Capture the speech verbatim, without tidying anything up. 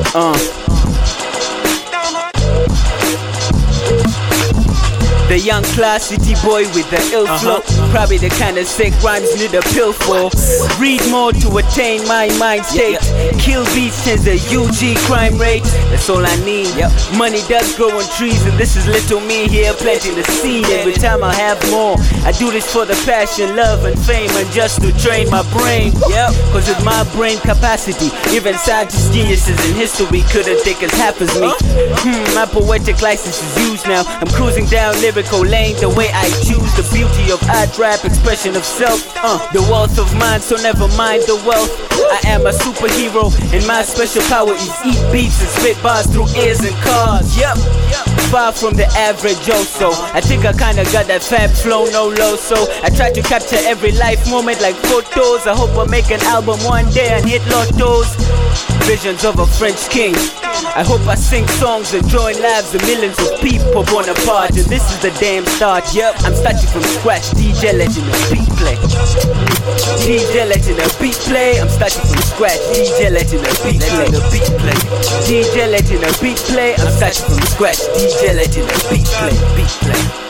Uh. The young class city boy with the ill flow. Uh-huh. Probably the kind of sick rhymes need a pill for. Read more to attain my mind state. Yeah, yeah. Kill beats change the U G crime rate. That's all I need. Yep. Money does grow on trees, and this is little me here planting the seed. Every time I have more, I do this for the passion, love, and fame, and just to train my brain. Yep. Cause with my brain capacity, even scientists, geniuses in history couldn't think as half as me. Hmm, my poetic license is used now. I'm cruising down lyrical lane the way I choose. The beauty of art, rap, expression of self. Uh, the wealth of mind, so never mind the wealth. I am a superhero, and my special power is eat beats and spit bars through ears and cars. Yep. Far from the average also. I think I kinda got that fab flow, no low. So I try to capture every life moment like photos. I hope I make an album one day and hit lottos. Visions of a French king. I hope I sing songs and join lives of millions of people born apart. And this is the damn start. Yep, I'm starting from scratch. D J Legend and beat play. D J Legend and beat play. I'm starting from scratch. D J Legend and beat play. D J Legend and beat play. I'm starting from scratch. D J Legend and beat play. Beat play.